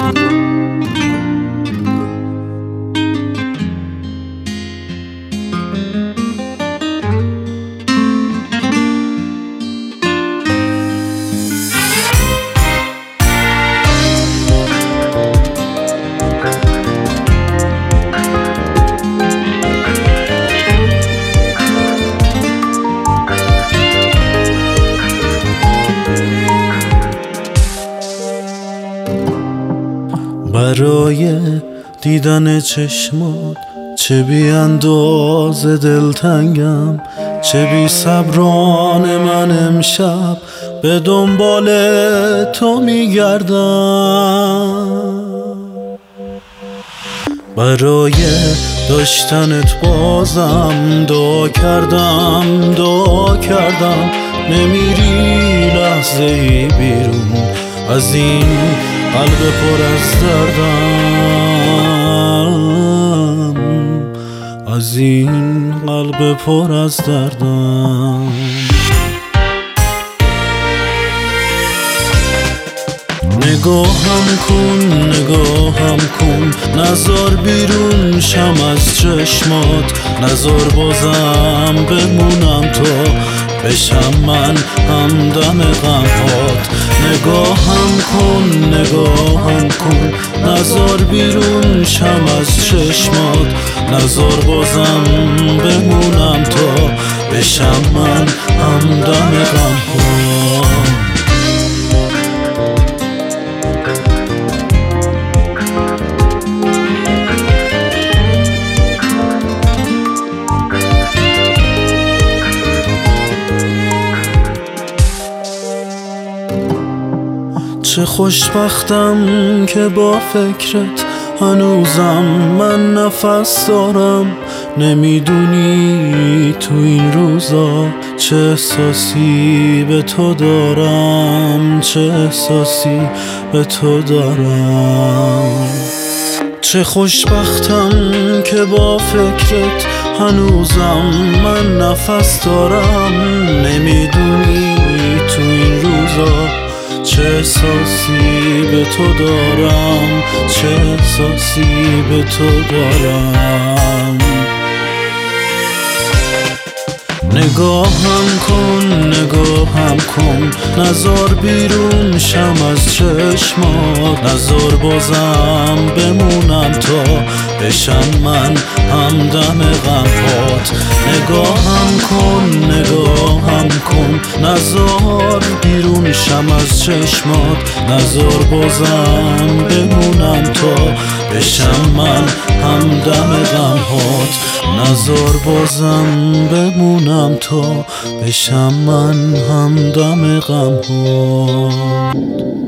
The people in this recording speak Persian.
برای دیدن چشمات چه بی اندازه دلتنگم، چه بی صبران من امشب به دنبال تو میگردم. برای داشتنت بازم دعا کردم نمیری لحظه ای بیرون از این قلب پر از دردم، از این قلب پر از دردم. نگاهم کن نزار بیرون شم از چشمات، نزار بازم بمونم تا بشم من همدم غمهات. نگاهم کن نزار بیرون شم از چشمات، نزار بازم بمونم تا بشم من همدم غمهات. چه خوشبختم که با فکرت هنوزم من نفس دارم. نمیدونی تو این روزا چه احساسی به تو دارم، چه احساسی به تو دارم. چه خوشبختم که با فکرت هنوزم من نفس دارم. نمیدونی تو این روزا چه احساسی به تو دارم، چه احساسی به تو دارم. نگاهم کن نزار بیرون شم از چشمات، نزار بازم بمونم تا بشم من همدم غمهات. نگاهم کن نزار بیرون شم از چشمات، نزار بازم بمونم تا بشم من همدم غمهات. نزار بازم بمونم تا بشم من همدم غمهات.